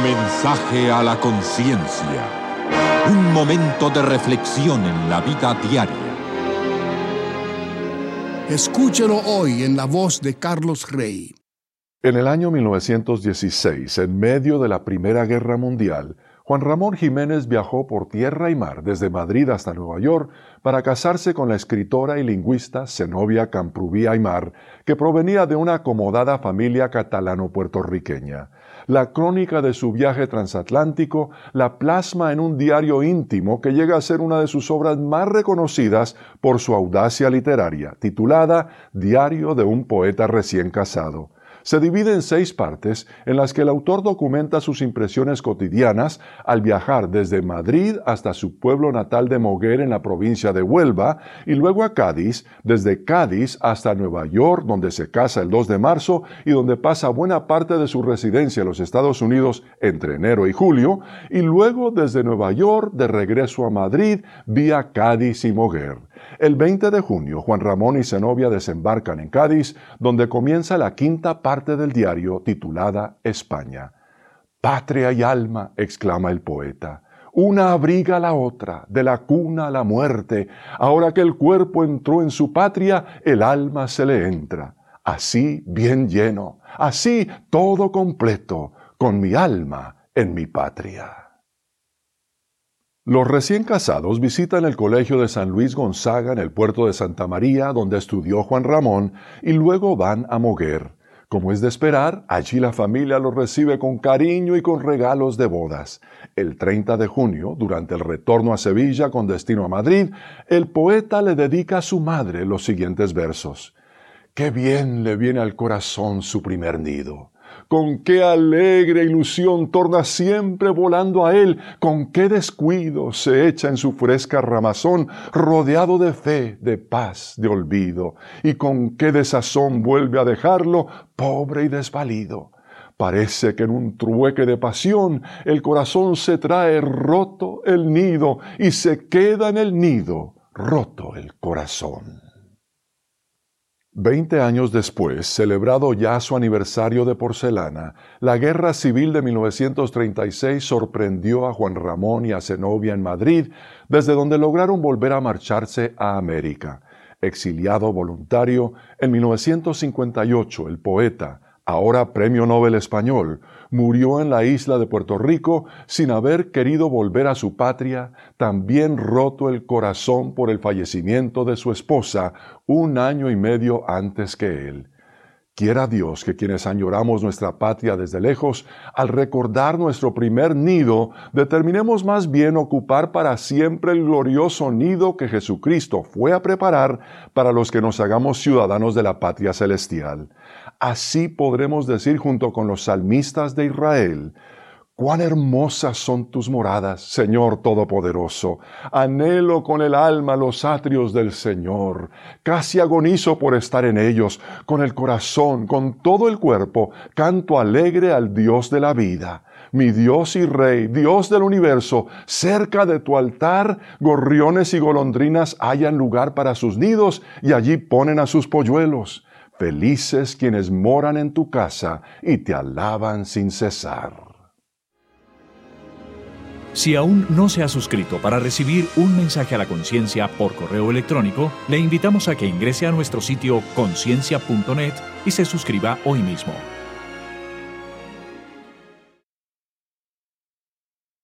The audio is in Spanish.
Mensaje a la conciencia. Un momento de reflexión en la vida diaria. Escúchelo hoy en la voz de Carlos Rey. En el año 1916, en medio de la Primera Guerra Mundial, Juan Ramón Jiménez viajó por tierra y mar desde Madrid hasta Nueva York para casarse con la escritora y lingüista Zenobia Camprubí Aymar, que provenía de una acomodada familia catalano-puertorriqueña. La crónica de su viaje transatlántico la plasma en un diario íntimo que llega a ser una de sus obras más reconocidas por su audacia literaria, titulada Diario de un poeta recién casado. Se divide en 6 partes en las que el autor documenta sus impresiones cotidianas al viajar desde Madrid hasta su pueblo natal de Moguer en la provincia de Huelva y luego a Cádiz, desde Cádiz hasta Nueva York, donde se casa el 2 de marzo y donde pasa buena parte de su residencia en los Estados Unidos entre enero y julio, y luego desde Nueva York de regreso a Madrid vía Cádiz y Moguer. El 20 de junio, Juan Ramón y Zenobia desembarcan en Cádiz, donde comienza la 5ª parte del diario titulada España. «Patria y alma», exclama el poeta, «una abriga a la otra, de la cuna a la muerte. Ahora que el cuerpo entró en su patria, el alma se le entra. Así bien lleno, así todo completo, con mi alma en mi patria». Los recién casados visitan el colegio de San Luis Gonzaga en el puerto de Santa María, donde estudió Juan Ramón, y luego van a Moguer. Como es de esperar, allí la familia los recibe con cariño y con regalos de bodas. El 30 de junio, durante el retorno a Sevilla con destino a Madrid, el poeta le dedica a su madre los siguientes versos. «Qué bien le viene al corazón su primer nido. Con qué alegre ilusión torna siempre volando a él, con qué descuido se echa en su fresca ramazón, rodeado de fe, de paz, de olvido, y con qué desazón vuelve a dejarlo, pobre y desvalido. Parece que en un trueque de pasión el corazón se trae roto el nido, y se queda en el nido roto el corazón». 20 años después, celebrado ya su aniversario de porcelana, la Guerra Civil de 1936 sorprendió a Juan Ramón y a Zenobia en Madrid, desde donde lograron volver a marcharse a América. Exiliado voluntario, en 1958 el poeta, ahora Premio Nobel español, murió en la isla de Puerto Rico sin haber querido volver a su patria, también roto el corazón por el fallecimiento de su esposa 1 año y medio antes que él. Quiera Dios que quienes añoramos nuestra patria desde lejos, al recordar nuestro primer nido, determinemos más bien ocupar para siempre el glorioso nido que Jesucristo fue a preparar para los que nos hagamos ciudadanos de la patria celestial. Así podremos decir junto con los salmistas de Israel: «Cuán hermosas son tus moradas, Señor Todopoderoso. Anhelo con el alma los atrios del Señor. Casi agonizo por estar en ellos. Con el corazón, con todo el cuerpo, canto alegre al Dios de la vida. Mi Dios y Rey, Dios del universo, cerca de tu altar, gorriones y golondrinas hallan lugar para sus nidos y allí ponen a sus polluelos. Felices quienes moran en tu casa y te alaban sin cesar». Si aún no se ha suscrito para recibir un mensaje a la conciencia por correo electrónico, le invitamos a que ingrese a nuestro sitio conciencia.net y se suscriba hoy mismo.